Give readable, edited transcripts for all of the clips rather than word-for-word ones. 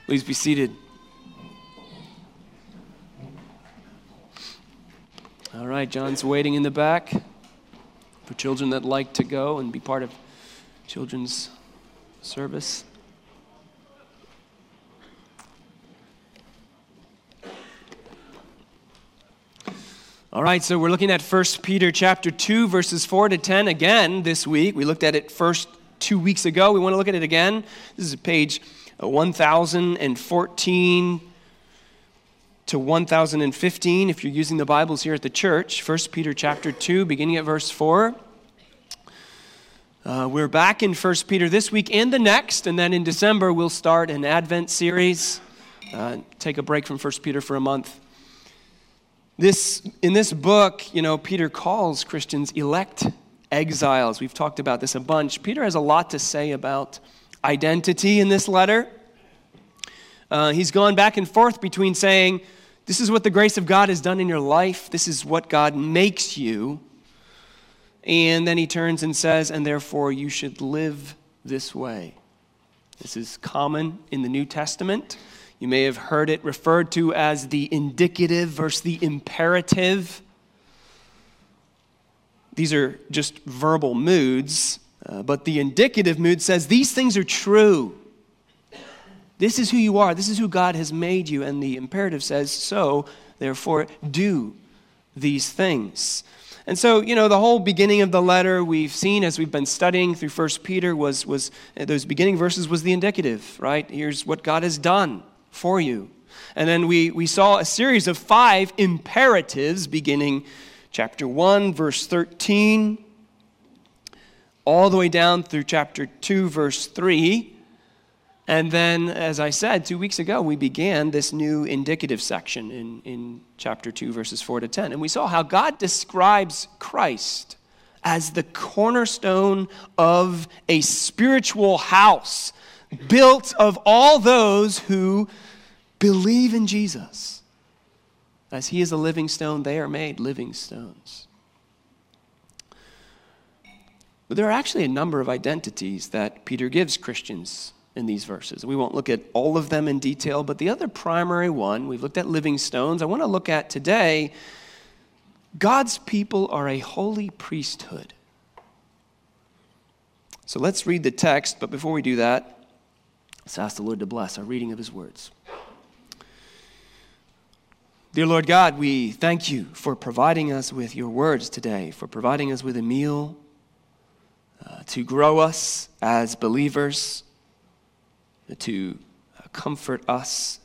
Please be seated. All right, John's waiting in the back for children that like to go and be part of children's service. All right, so we're looking at 1 Peter chapter 2, verses 4 to 10 again this week. We looked at it first 2 weeks ago. We want to look at it again. This is page 1014 to 1015 if you're using the Bibles here at the church. 1 Peter chapter 2, beginning at verse 4. We're back in 1 Peter this week and the next, and then in December we'll start an Advent series. Take a break from 1 Peter for a month. In this book, Peter calls Christians elect exiles. We've talked about this a bunch. Peter has a lot to say about identity in this letter. He's gone back and forth between saying, this is what the grace of God has done in your life. This is what God makes you. And then he turns and says, and therefore you should live this way. This is common in the New Testament. You may have heard it referred to as the indicative versus the imperative. These are just verbal moods, but the indicative mood says these things are true. This is who you are. This is who God has made you. And the imperative says, so, therefore, do these things. And so, the whole beginning of the letter we've seen as we've been studying through 1 Peter was those beginning verses was the indicative, right? Here's what God has done for you. And then we saw a series of 5 imperatives beginning chapter 1, verse 13, all the way down through chapter 2, verse 3. And then, as I said 2 weeks ago, we began this new indicative section in chapter 2, verses 4 to 10. And we saw how God describes Christ as the cornerstone of a spiritual house built of all those who believe in Jesus. As he is a living stone, they are made living stones. But there are actually a number of identities that Peter gives Christians in these verses. We won't look at all of them in detail, but the other primary one, we've looked at living stones. I want to look at today, God's people are a holy priesthood. So let's read the text, but before we do that, let's ask the Lord to bless our reading of his words. Dear Lord God, we thank you for providing us with your words today, for providing us with a meal to grow us as believers, to comfort us,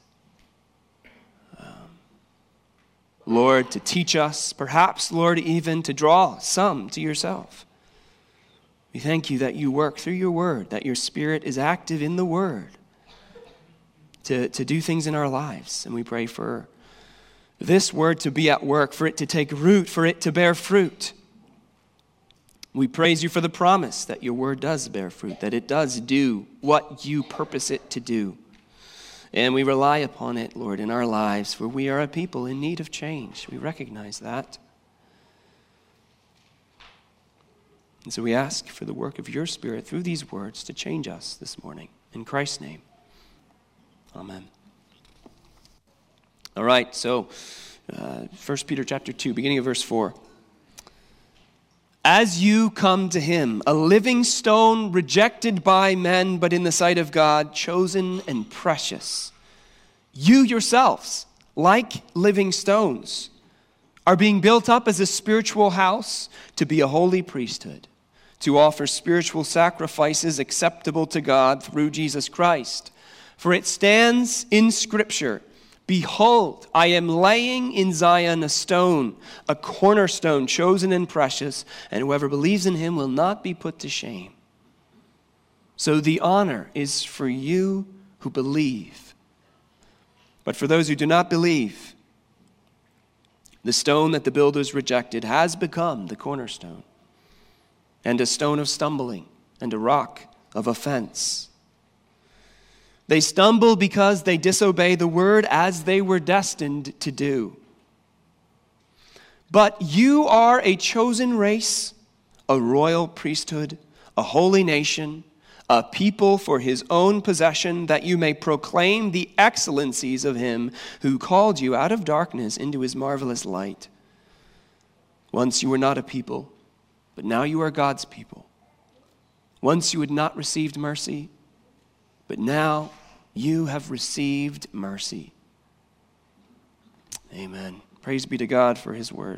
Lord, to teach us, perhaps, Lord, even to draw some to yourself. We thank you that you work through your word, that your Spirit is active in the word to do things in our lives. And we pray for this word to be at work, for it to take root, for it to bear fruit. We praise you for the promise that your word does bear fruit, that it does do what you purpose it to do. And we rely upon it, Lord, in our lives, for we are a people in need of change. We recognize that. And so we ask for the work of your Spirit through these words to change us this morning. In Christ's name, amen. All right, so 1 Peter chapter 2, beginning of verse 4. As you come to him, a living stone rejected by men, but in the sight of God, chosen and precious. You yourselves, like living stones, are being built up as a spiritual house to be a holy priesthood, to offer spiritual sacrifices acceptable to God through Jesus Christ. For it stands in Scripture, behold, I am laying in Zion a stone, a cornerstone chosen and precious, and whoever believes in him will not be put to shame. So the honor is for you who believe. But for those who do not believe, the stone that the builders rejected has become the cornerstone, and a stone of stumbling, and a rock of offense. They stumble because they disobey the word as they were destined to do. But you are a chosen race, a royal priesthood, a holy nation, a people for his own possession, that you may proclaim the excellencies of him who called you out of darkness into his marvelous light. Once you were not a people, but now you are God's people. Once you had not received mercy, but now you have received mercy. Amen. Praise be to God for his word.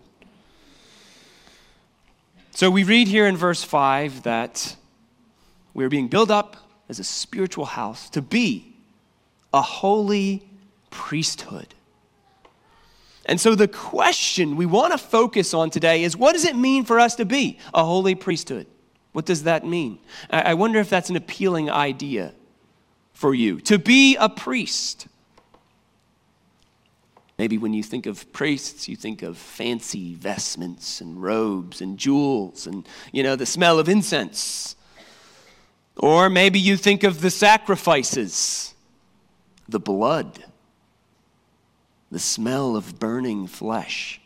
So we read here in verse 5 that we're being built up as a spiritual house to be a holy priesthood. And so the question we want to focus on today is, what does it mean for us to be a holy priesthood? What does that mean? I wonder if that's an appealing idea for you, to be a priest. Maybe when you think of priests, you think of fancy vestments and robes and jewels and, the smell of incense. Or maybe you think of the sacrifices, the blood, the smell of burning flesh.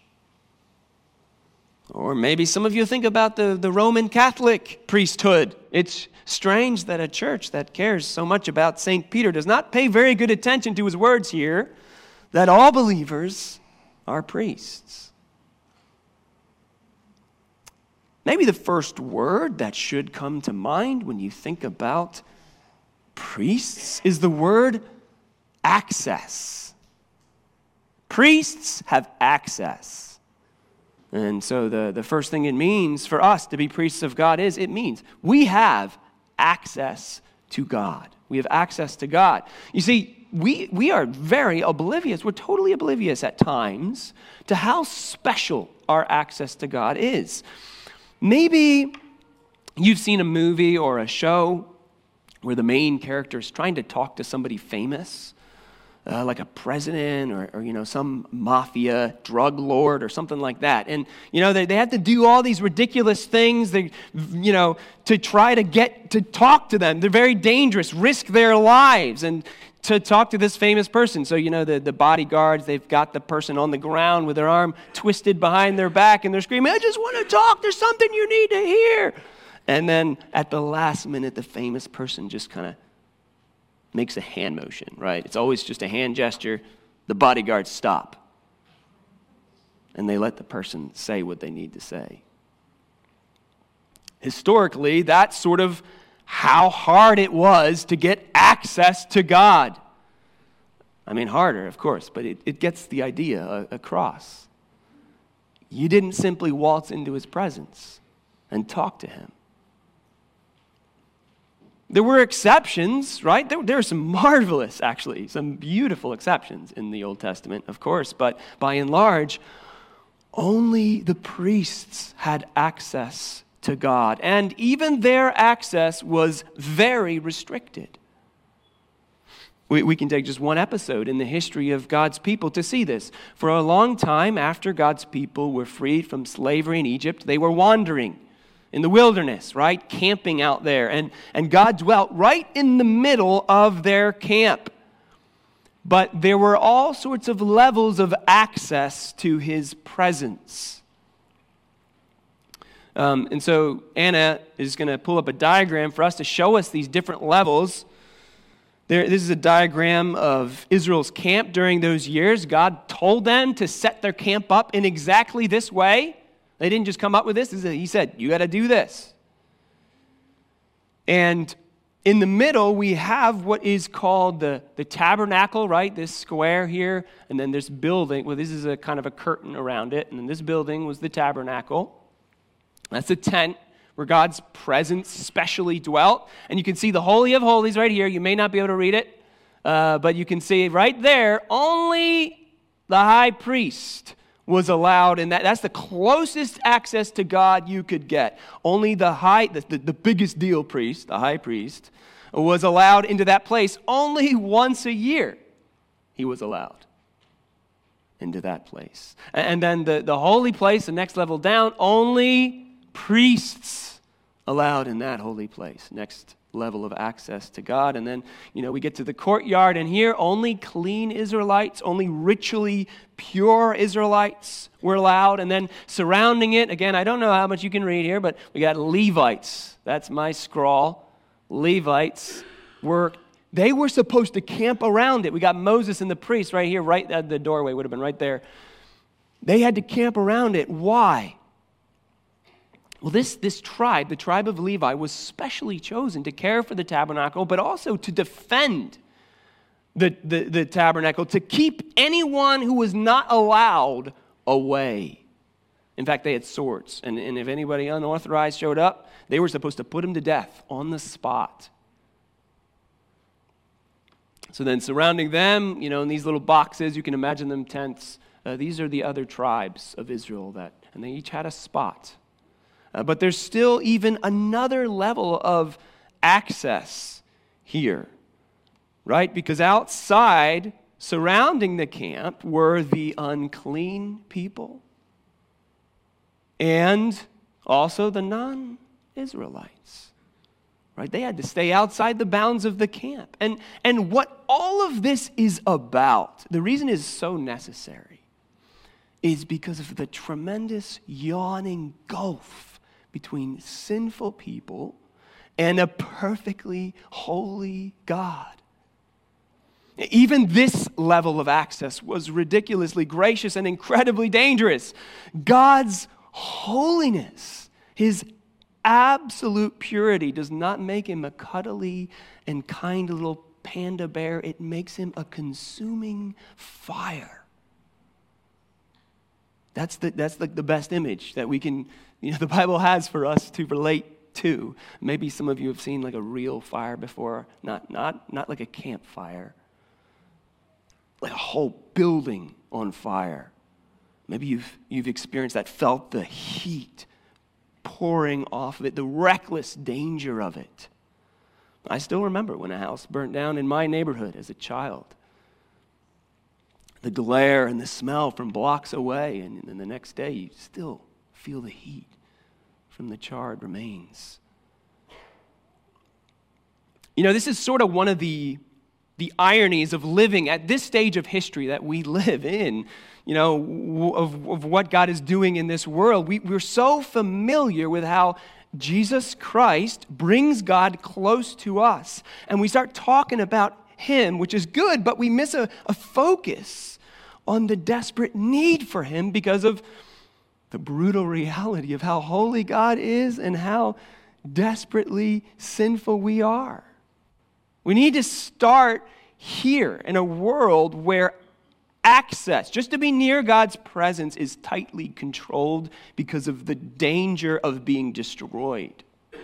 Or maybe some of you think about the Roman Catholic priesthood. It's strange that a church that cares so much about St. Peter does not pay very good attention to his words here, that all believers are priests. Maybe the first word that should come to mind when you think about priests is the word access. Priests have access. And so the first thing it means for us to be priests of God is, it means we have access to God. We have access to God. You see, we are very oblivious. We're totally oblivious at times to how special our access to God is. Maybe you've seen a movie or a show where the main character is trying to talk to somebody famous, like a president or some mafia drug lord or something like that. And, they have to do all these ridiculous things, to try to get to talk to them. They're very dangerous, risk their lives, and to talk to this famous person. So, the bodyguards, they've got the person on the ground with their arm twisted behind their back, and they're screaming, "I just want to talk. There's something you need to hear." And then at the last minute, the famous person just kind of makes a hand motion, right? It's always just a hand gesture. The bodyguards stop. And they let the person say what they need to say. Historically, that's sort of how hard it was to get access to God. I mean, harder, of course, but it gets the idea across. You didn't simply waltz into his presence and talk to him. There were exceptions, right? There are some marvelous, actually, some beautiful exceptions in the Old Testament, of course, but by and large, only the priests had access to God, and even their access was very restricted. We can take just one episode in the history of God's people to see this. For a long time after God's people were freed from slavery in Egypt, they were wandering in the wilderness, right? Camping out there. And God dwelt right in the middle of their camp. But there were all sorts of levels of access to his presence. And so Anna is going to pull up a diagram for us to show us these different levels. This is a diagram of Israel's camp during those years. God told them to set their camp up in exactly this way. They didn't just come up with this. He said, you got to do this. And in the middle, we have what is called the tabernacle, right? This square here. And then this building. Well, this is a kind of a curtain around it. And then this building was the tabernacle. That's a tent where God's presence specially dwelt. And you can see the Holy of Holies right here. You may not be able to read it. But you can see right there, only the high priest was allowed, and that's the closest access to God you could get. Only the biggest deal priest, the high priest, was allowed into that place. Only once a year he was allowed into that place. And then the holy place, the next level down, only priests allowed in that holy place. Next level of access to God. And then, we get to the courtyard, and here only clean Israelites, only ritually pure Israelites were allowed. And then surrounding it, again, I don't know how much you can read here, but we got Levites. That's my scrawl. Levites they were supposed to camp around it. We got Moses and the priests right here, right at the doorway, would have been right there. They had to camp around it. Why? Well, this tribe, the tribe of Levi, was specially chosen to care for the tabernacle, but also to defend the tabernacle, to keep anyone who was not allowed away. In fact, they had swords, and if anybody unauthorized showed up, they were supposed to put him to death on the spot. So then surrounding them, in these little boxes, you can imagine them tents. These are the other tribes of Israel, and they each had a spot. But there's still even another level of access here, right? Because outside, surrounding the camp, were the unclean people and also the non-Israelites. Right? They had to stay outside the bounds of the camp. And what all of this is about, the reason it's so necessary, is because of the tremendous yawning gulf between sinful people and a perfectly holy God. Even this level of access was ridiculously gracious and incredibly dangerous. God's holiness, his absolute purity, does not make him a cuddly and kind little panda bear. It makes him a consuming fire. That's like the best image that we can, the Bible has for us to relate to. Maybe some of you have seen like a real fire before, not like a campfire, like a whole building on fire. Maybe you've experienced that, felt the heat pouring off of it, the reckless danger of it. I still remember when a house burnt down in my neighborhood as a child. The glare and the smell from blocks away, and then the next day you still feel the heat from the charred remains. This is sort of one of the ironies of living at this stage of history that we live in, of what God is doing in this world. We're so familiar with how Jesus Christ brings God close to us. And we start talking about him, which is good, but we miss a focus on the desperate need for him because of the brutal reality of how holy God is and how desperately sinful we are. We need to start here in a world where access, just to be near God's presence, is tightly controlled because of the danger of being destroyed.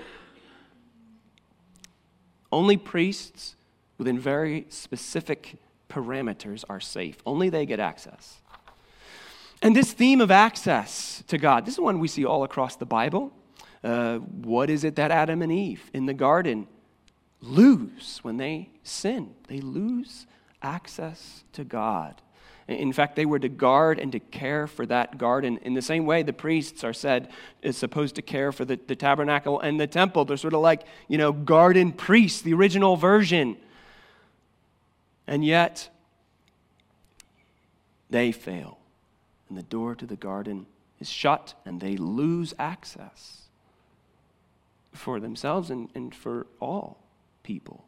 Only priests within very specific parameters are safe. Only they get access. And this theme of access to God, this is one we see all across the Bible. What is it that Adam and Eve in the garden lose when they sin? They lose access to God. In fact, they were to guard and to care for that garden in the same way the priests is supposed to care for the tabernacle and the temple. They're sort of like, garden priests, the original version. And yet, they fail. And the door to the garden is shut, and they lose access for themselves and for all people.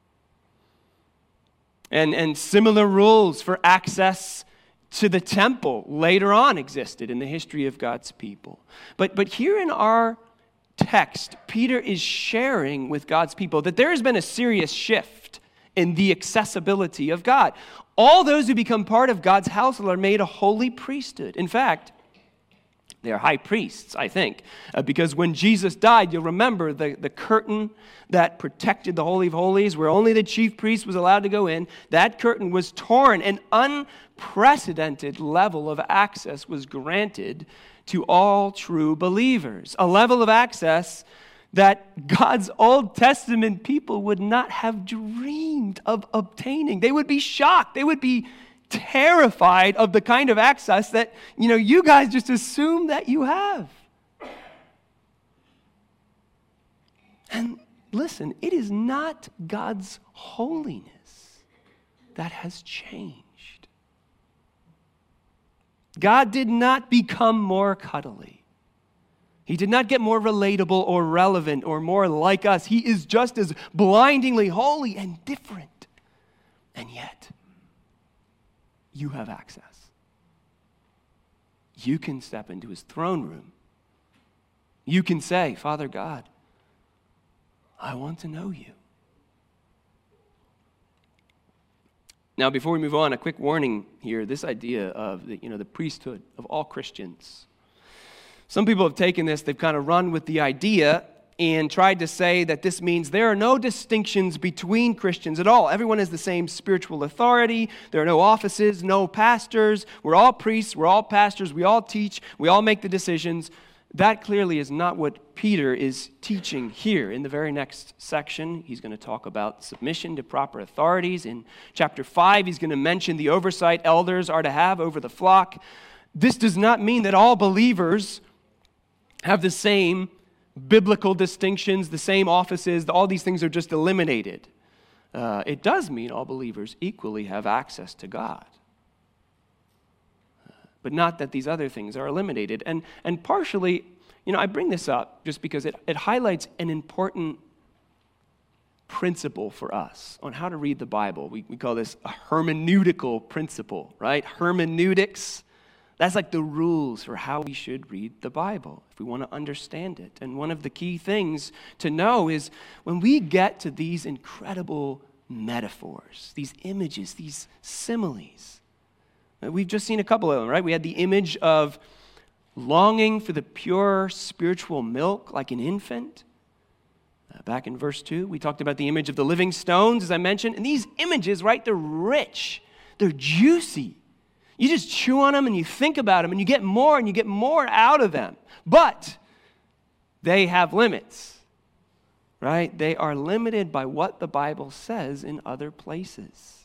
And similar rules for access to the temple later on existed in the history of God's people. But here in our text, Peter is sharing with God's people that there has been a serious shift in the accessibility of God. All those who become part of God's household are made a holy priesthood. In fact, they are high priests, I think, because when Jesus died, you'll remember the curtain that protected the Holy of Holies, where only the chief priest was allowed to go in, that curtain was torn. An unprecedented level of access was granted to all true believers, a level of access that God's Old Testament people would not have dreamed of obtaining. They would be shocked. They would be terrified of the kind of access that, you guys just assume that you have. And listen, it is not God's holiness that has changed. God did not become more cuddly. He did not get more relatable or relevant or more like us. He is just as blindingly holy and different. And yet, you have access. You can step into his throne room. You can say, Father God, I want to know you. Now, before we move on, a quick warning here. This idea of the priesthood of all Christians. Some people have taken this, they've kind of run with the idea and tried to say that this means there are no distinctions between Christians at all. Everyone has the same spiritual authority. There are no offices, no pastors. We're all priests, we're all pastors, we all teach, we all make the decisions. That clearly is not what Peter is teaching here. In the very next section, he's going to talk about submission to proper authorities. In chapter 5, he's going to mention the oversight elders are to have over the flock. This does not mean that all believers have the same biblical distinctions, the same offices, all these things are just eliminated. It does mean all believers equally have access to God. But not that these other things are eliminated. And partially, I bring this up just because it highlights an important principle for us on how to read the Bible. We call this a hermeneutical principle, right? Hermeneutics. That's like the rules for how we should read the Bible if we want to understand it. And one of the key things to know is when we get to these incredible metaphors, these images, these similes. We've just seen a couple of them, right? We had the image of longing for the pure spiritual milk like an infant. Back in verse 2, we talked about the image of the living stones, as I mentioned. And these images, right, they're rich. They're juicy. You just chew on them and you think about them and you get more out of them. But they have limits, right? They are limited by what the Bible says in other places.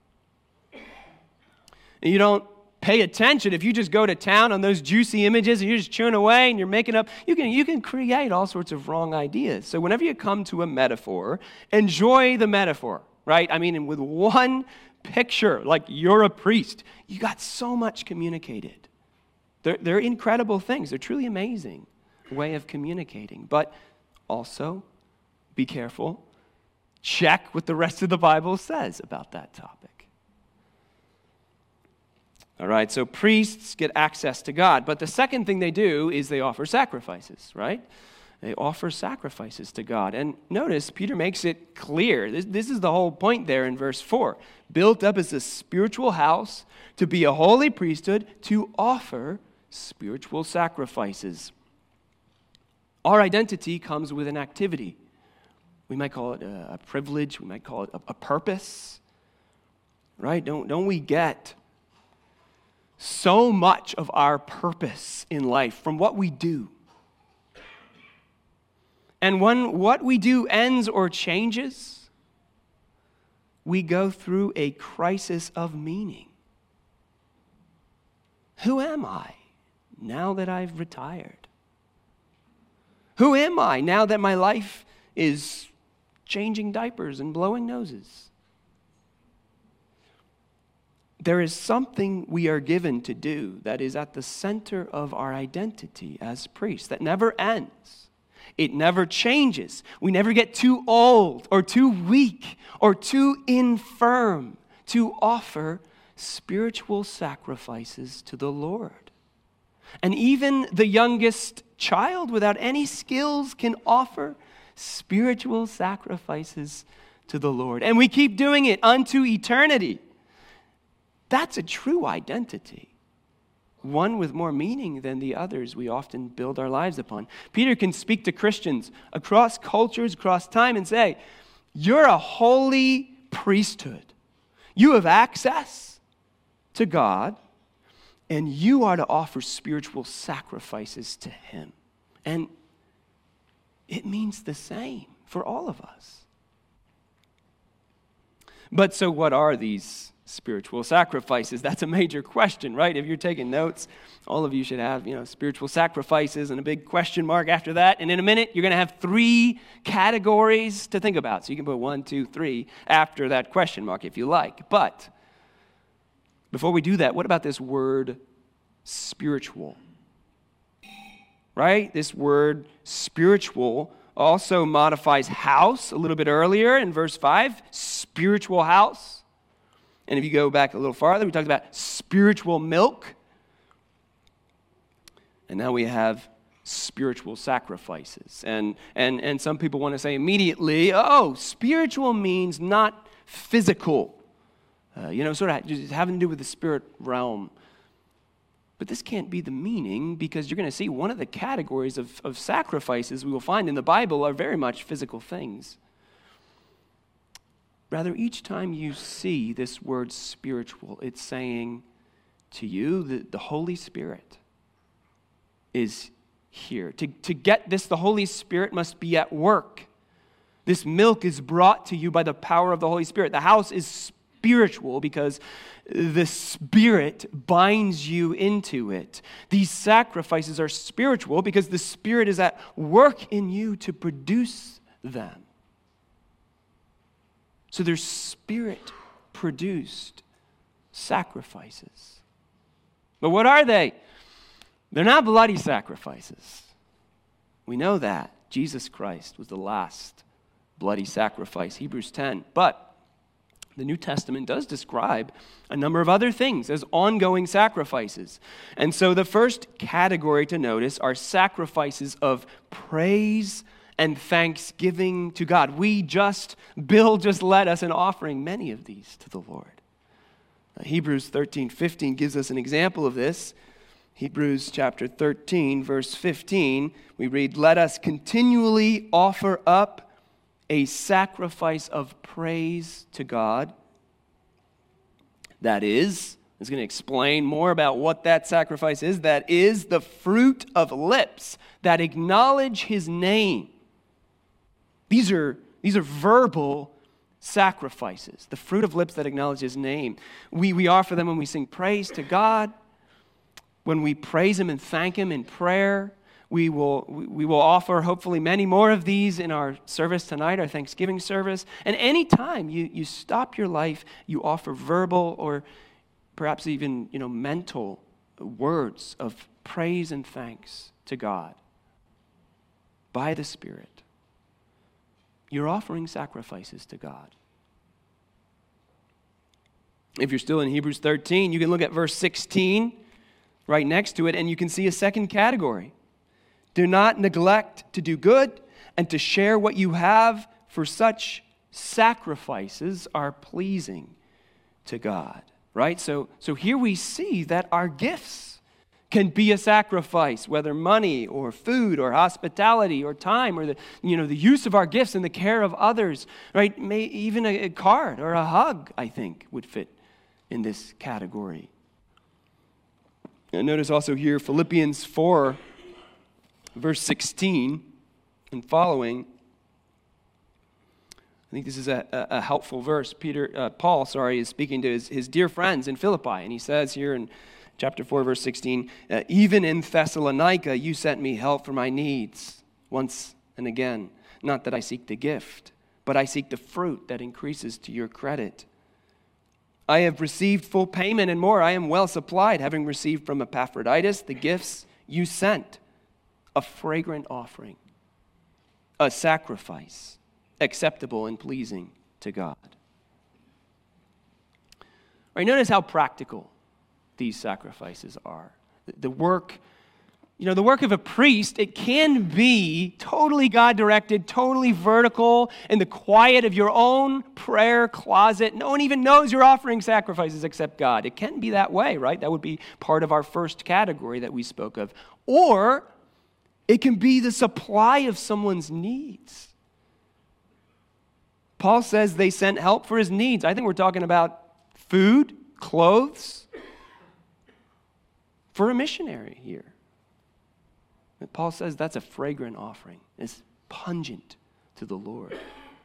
And you don't pay attention if you just go to town on those juicy images and you're just chewing away and you're making up. You can create all sorts of wrong ideas. So whenever you come to a metaphor, enjoy the metaphor, right? I mean, with one picture, like you're a priest, you got so much communicated. They're incredible things. They're truly amazing way of communicating. But also, be careful. Check what the rest of the Bible says about that topic. All right, so priests get access to God. But the second thing they do is they offer sacrifices, right? They offer sacrifices to God. And notice, Peter makes it clear. This is the whole point there in verse 4. Built up as a spiritual house to be a holy priesthood to offer spiritual sacrifices. Our identity comes with an activity. We might call it a privilege. We might call it a purpose. Right? Don't we get so much of our purpose in life from what we do? And when what we do ends or changes, we go through a crisis of meaning. Who am I now that I've retired? Who am I now that my life is changing diapers and blowing noses? There is something we are given to do that is at the center of our identity as priests that never ends. It never changes. We never get too old or too weak or too infirm to offer spiritual sacrifices to the Lord. And even the youngest child without any skills can offer spiritual sacrifices to the Lord. And we keep doing it unto eternity. That's a true identity. One with more meaning than the others we often build our lives upon. Peter can speak to Christians across cultures, across time, and say, you're a holy priesthood. You have access to God, and you are to offer spiritual sacrifices to Him. And it means the same for all of us. But so what are these spiritual sacrifices? That's a major question, right? If you're taking notes, all of you should have, spiritual sacrifices and a big question mark after that. And in a minute, you're going to have 3 categories to think about. So you can put 1, 2, 3 after that question mark if you like. But before we do that, what about this word spiritual? right? This word spiritual also modifies house a little bit earlier in verse 5, spiritual house. And if you go back a little farther, we talked about spiritual milk. And now we have spiritual sacrifices. And some people want to say immediately, oh, spiritual means not physical. Sort of just having to do with the spirit realm. But this can't be the meaning, because you're going to see one of the categories of sacrifices we will find in the Bible are very much physical things. Rather, each time you see this word spiritual, it's saying to you that the Holy Spirit is here. To get this, the Holy Spirit must be at work. This milk is brought to you by the power of the Holy Spirit. The house is spiritual because the Spirit binds you into it. These sacrifices are spiritual because the Spirit is at work in you to produce them. So they're Spirit-produced sacrifices. But what are they? They're not bloody sacrifices. We know that. Jesus Christ was the last bloody sacrifice, Hebrews 10. But the New Testament does describe a number of other things as ongoing sacrifices. And so the first category to notice are sacrifices of praise and thanksgiving to God. Bill just led us in offering many of these to the Lord. Hebrews 13:15 gives us an example of this. Hebrews chapter 13, verse 15, we read, "Let us continually offer up a sacrifice of praise to God." That is going to explain more about what that sacrifice is. That is the fruit of lips that acknowledge His name. These are verbal sacrifices. The fruit of lips that acknowledge His name. We offer them when we sing praise to God. When we praise Him and thank Him in prayer, we will offer hopefully many more of these in our service tonight, our Thanksgiving service. And any time you stop your life, you offer verbal or perhaps even mental words of praise and thanks to God by the Spirit. You're offering sacrifices to God. If you're still in Hebrews 13, you can look at verse 16 right next to it, and you can see a second category. Do not neglect to do good and to share what you have, for such sacrifices are pleasing to God. Right? So here we see that our gifts can be a sacrifice, whether money or food or hospitality or time or the use of our gifts in the care of others. Right? Even a card or a hug, I think, would fit in this category. And notice also here Philippians 4, verse 16 and following. I think this is a helpful verse. Paul is speaking to his dear friends in Philippi, and he says here in chapter 4, verse 16, "Even in Thessalonica you sent me help for my needs once and again. Not that I seek the gift, but I seek the fruit that increases to your credit. I have received full payment and more. I am well supplied, having received from Epaphroditus the gifts you sent, a fragrant offering, a sacrifice, acceptable and pleasing to God." Right, notice how practical these sacrifices are. The work of a priest, it can be totally God-directed, totally vertical, in the quiet of your own prayer closet. No one even knows you're offering sacrifices except God. It can be that way, right? That would be part of our first category that we spoke of. Or it can be the supply of someone's needs. Paul says they sent help for his needs. I think we're talking about food, clothes, for a missionary here. But Paul says that's a fragrant offering. It's pungent to the Lord.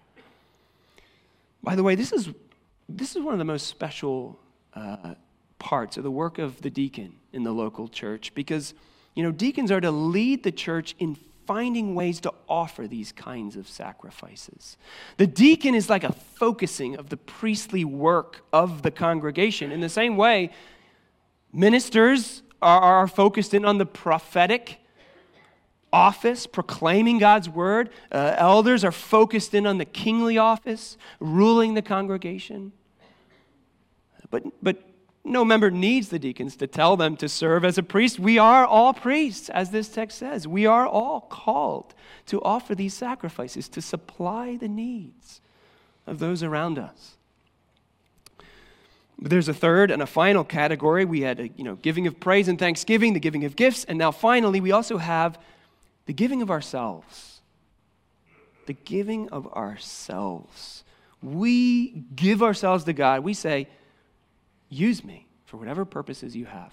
By the way, this is one of the most special parts of the work of the deacon in the local church, because deacons are to lead the church in finding ways to offer these kinds of sacrifices. The deacon is like a focusing of the priestly work of the congregation. In the same way, ministers are focused in on the prophetic office, proclaiming God's word. Elders are focused in on the kingly office, ruling the congregation. But no member needs the deacons to tell them to serve as a priest. We are all priests, as this text says. We are all called to offer these sacrifices, to supply the needs of those around us. But there's a third and a final category. We had giving of praise and thanksgiving, the giving of gifts, and now finally we also have the giving of ourselves. The giving of ourselves. We give ourselves to God. We say, use me for whatever purposes you have.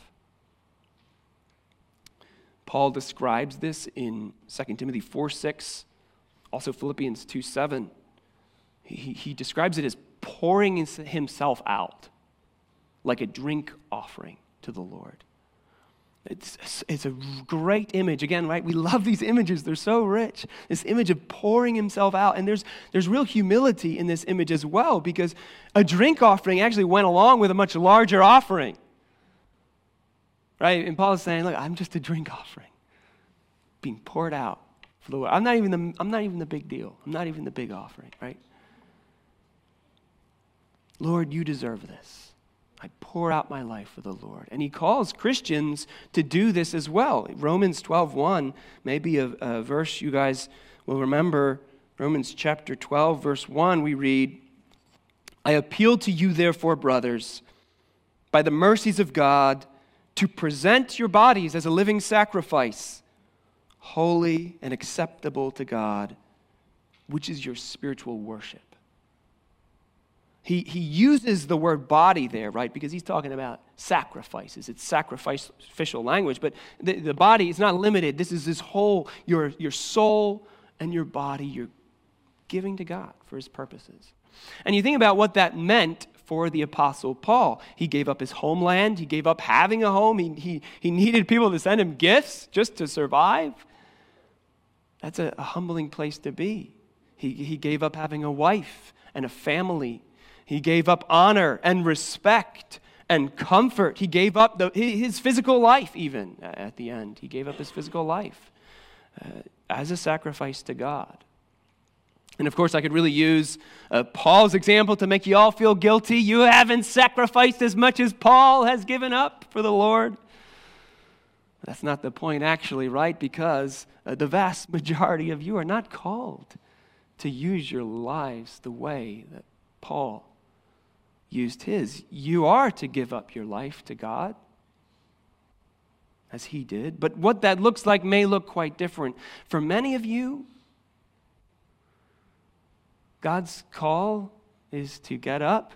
Paul describes this in 2 Timothy 4:6, also Philippians 2:7. He describes it as pouring himself out like a drink offering to the Lord. It's a great image. Again, right? We love these images. They're so rich. This image of pouring himself out. And there's real humility in this image as well, because a drink offering actually went along with a much larger offering. Right? And Paul is saying, look, I'm just a drink offering being poured out for the Lord. I'm not even the big deal. I'm not even the big offering, right? Lord, you deserve this. I pour out my life for the Lord. And he calls Christians to do this as well. Romans 12:1 may be a verse you guys will remember. Romans chapter 12, verse 1, we read, I appeal to you, therefore, brothers, by the mercies of God, to present your bodies as a living sacrifice, holy and acceptable to God, which is your spiritual worship. He uses the word body there, right? Because he's talking about sacrifices. It's sacrificial language, but the body is not limited. This is this whole, your soul and your body, you're giving to God for his purposes. And you think about what that meant for the Apostle Paul. He gave up his homeland. He gave up having a home. He needed people to send him gifts just to survive. That's a humbling place to be. He gave up having a wife and a family. He gave up honor and respect and comfort. He gave up his physical life even at the end. He gave up his physical life as a sacrifice to God. And of course, I could really use Paul's example to make you all feel guilty. You haven't sacrificed as much as Paul has given up for the Lord. That's not the point actually, right? Because the vast majority of you are not called to use your lives the way that Paul used his. You are to give up your life to God, as he did. But what that looks like may look quite different. For many of you, God's call is to get up,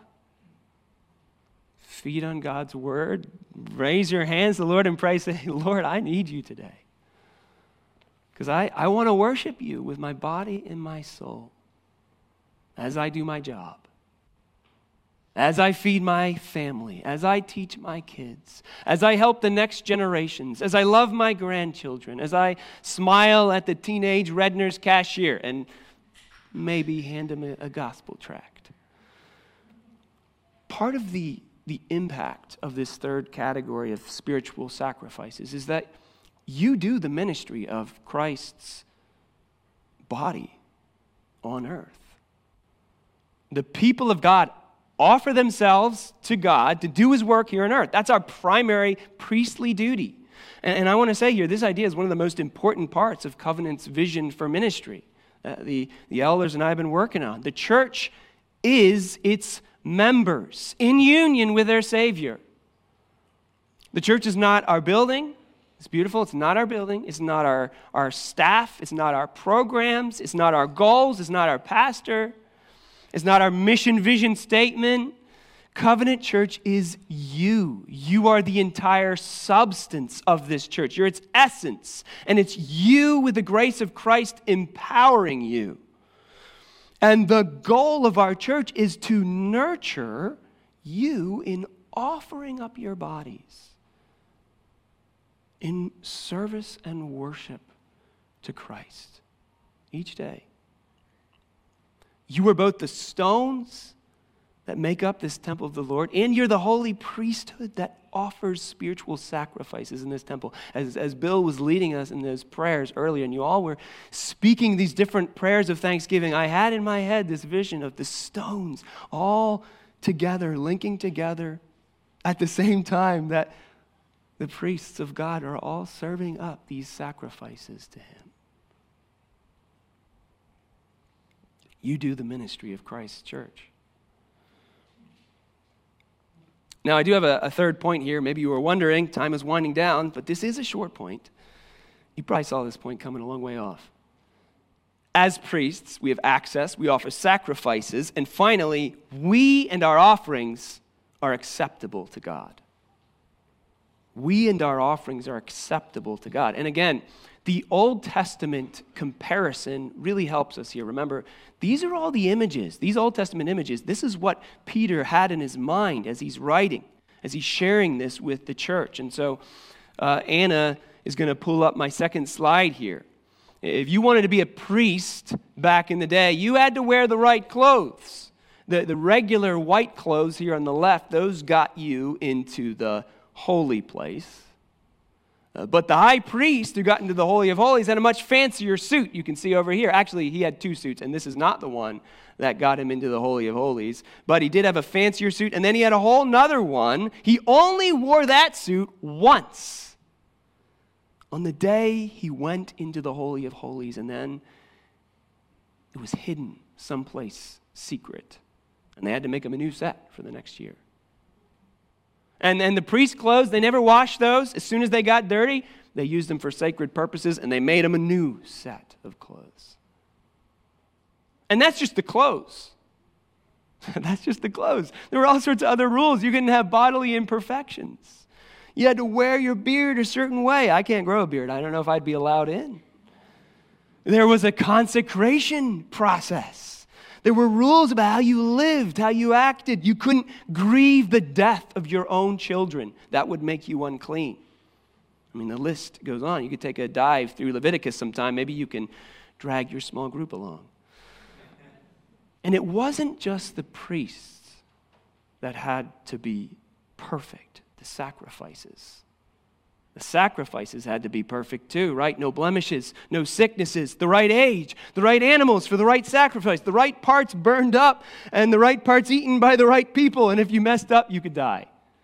feed on God's word, raise your hands to the Lord and pray, say, Lord, I need you today. Because I want to worship you with my body and my soul as I do my job. As I feed my family, as I teach my kids, as I help the next generations, as I love my grandchildren, as I smile at the teenage Redner's cashier and maybe hand him a gospel tract. Part of the impact of this third category of spiritual sacrifices is that you do the ministry of Christ's body on earth. The people of God offer themselves to God to do his work here on earth. That's our primary priestly duty. And I want to say here, this idea is one of the most important parts of Covenant's vision for ministry. The elders and I have been working on. The church is its members in union with their Savior. The church is not our building. It's beautiful. It's not our building. It's not our staff. It's not our programs. It's not our goals. It's not our pastor. It's not our mission vision statement. Covenant Church is you. You are the entire substance of this church. You're its essence. And it's you with the grace of Christ empowering you. And the goal of our church is to nurture you in offering up your bodies in service and worship to Christ each day. You are both the stones that make up this temple of the Lord, and you're the holy priesthood that offers spiritual sacrifices in this temple. As Bill was leading us in those prayers earlier, and you all were speaking these different prayers of thanksgiving, I had in my head this vision of the stones all together, linking together at the same time that the priests of God are all serving up these sacrifices to him. You do the ministry of Christ's church. Now, I do have a third point here. Maybe you were wondering, time is winding down, but this is a short point. You probably saw this point coming a long way off. As priests, we have access, we offer sacrifices, and finally, we and our offerings are acceptable to God. We and our offerings are acceptable to God. And again, the Old Testament comparison really helps us here. Remember, these are all the images, these Old Testament images. This is what Peter had in his mind as he's writing, as he's sharing this with the church. And so Anna is going to pull up my second slide here. If you wanted to be a priest back in the day, you had to wear the right clothes. The regular white clothes here on the left, those got you into the holy place. But the high priest who got into the Holy of Holies had a much fancier suit. You can see over here. Actually, he had two suits, and this is not the one that got him into the Holy of Holies. But he did have a fancier suit, and then he had a whole nother one. He only wore that suit once on the day he went into the Holy of Holies, and then it was hidden someplace secret. And they had to make him a new set for the next year. And then the priest's clothes, they never washed those. As soon as they got dirty, they used them for sacred purposes, and they made him a new set of clothes. And that's just the clothes. That's just the clothes. There were all sorts of other rules. You couldn't have bodily imperfections. You had to wear your beard a certain way. I can't grow a beard. I don't know if I'd be allowed in. There was a consecration process. There were rules about how you lived, how you acted. You couldn't grieve the death of your own children. That would make you unclean. I mean, the list goes on. You could take a dive through Leviticus sometime. Maybe you can drag your small group along. And it wasn't just the priests that had to be perfect, the sacrifices. The sacrifices had to be perfect too, right? No blemishes, no sicknesses, the right age, the right animals for the right sacrifice, the right parts burned up, and the right parts eaten by the right people. And if you messed up, you could die.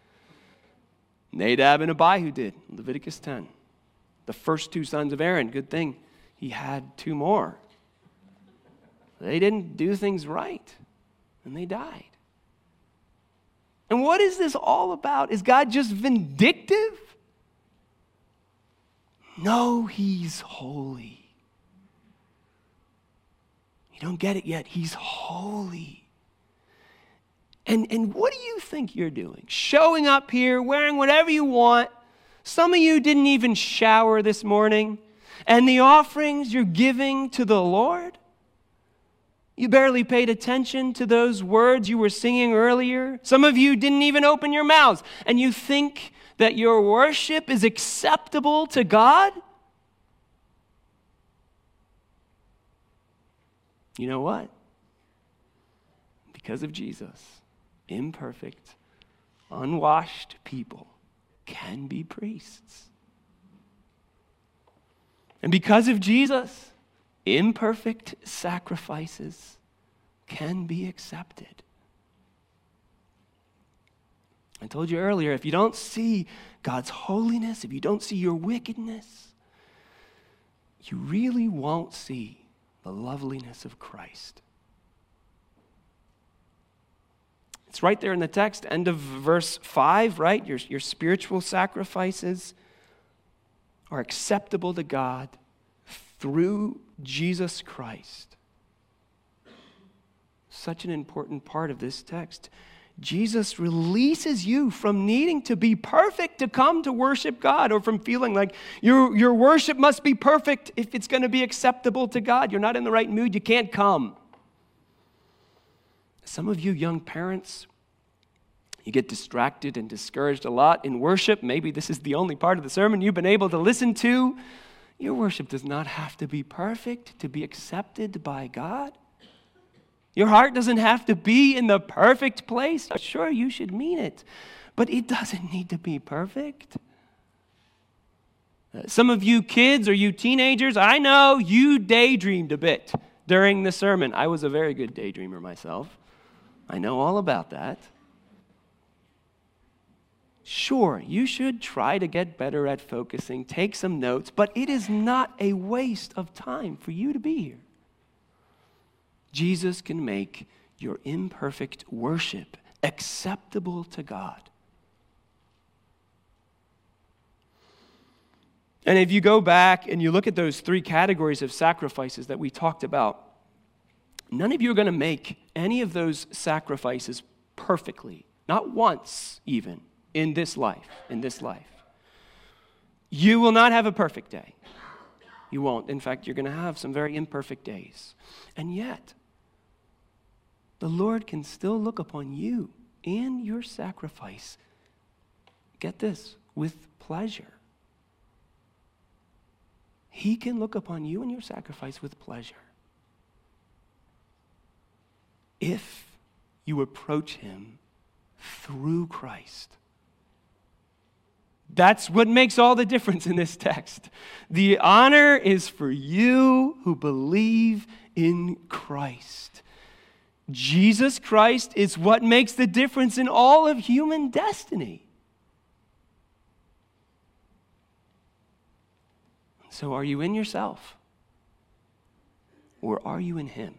Nadab and Abihu did, Leviticus 10. The first two sons of Aaron, good thing he had two more. They didn't do things right, and they died. And what is this all about? Is God just vindictive? No, he's holy. You don't get it yet. He's holy. And what do you think you're doing? Showing up here, wearing whatever you want. Some of you didn't even shower this morning. And the offerings you're giving to the Lord, you barely paid attention to those words you were singing earlier. Some of you didn't even open your mouths. And you think that your worship is acceptable to God? You know what? Because of Jesus, imperfect, unwashed people can be priests. And because of Jesus, imperfect sacrifices can be accepted. I told you earlier, if you don't see God's holiness, if you don't see your wickedness, you really won't see the loveliness of Christ. It's right there in the text, end of verse 5, right? Your spiritual sacrifices are acceptable to God through Jesus Christ. Such an important part of this text. Jesus releases you from needing to be perfect to come to worship God, or from feeling like your worship must be perfect if it's going to be acceptable to God. You're not in the right mood, you can't come. Some of you young parents, you get distracted and discouraged a lot in worship. Maybe this is the only part of the sermon you've been able to listen to. Your worship does not have to be perfect to be accepted by God. Your heart doesn't have to be in the perfect place. Sure, you should mean it, but it doesn't need to be perfect. Some of you kids or you teenagers, I know you daydreamed a bit during the sermon. I was a very good daydreamer myself. I know all about that. Sure, you should try to get better at focusing, take some notes, but it is not a waste of time for you to be here. Jesus can make your imperfect worship acceptable to God. And if you go back and you look at those three categories of sacrifices that we talked about, none of you are going to make any of those sacrifices perfectly, not once even in this life. You will not have a perfect day. You won't. In fact, you're going to have some very imperfect days. And yet, the Lord can still look upon you and your sacrifice, get this, with pleasure. He can look upon you and your sacrifice with pleasure if you approach him through Christ. That's what makes all the difference in this text. The honor is for you who believe in Christ. Jesus Christ is what makes the difference in all of human destiny. So are you in yourself? Or are you in him?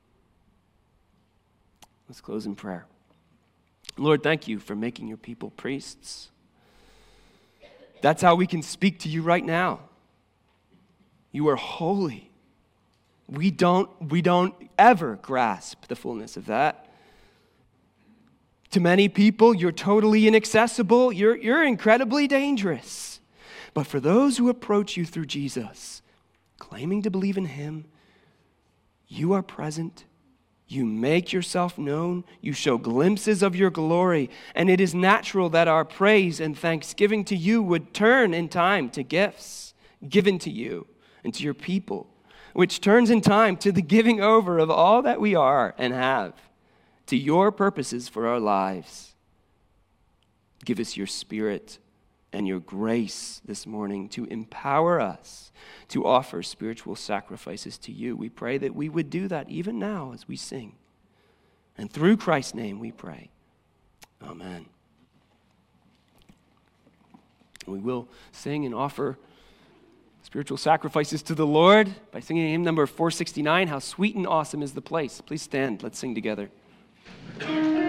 Let's close in prayer. Lord, thank you for making your people priests. That's how we can speak to you right now. You are holy. We don't ever grasp the fullness of that. To many people, you're totally inaccessible. You're incredibly dangerous. But for those who approach you through Jesus, claiming to believe in him, you are present. You make yourself known. You show glimpses of your glory. And it is natural that our praise and thanksgiving to you would turn in time to gifts given to you and to your people, which turns in time to the giving over of all that we are and have to your purposes for our lives. Give us your Spirit and your grace this morning to empower us to offer spiritual sacrifices to you. We pray that we would do that even now as we sing. And through Christ's name we pray. Amen. We will sing and offer spiritual sacrifices to the Lord by singing hymn number 469, How Sweet and Awesome is the Place. Please stand. Let's sing together.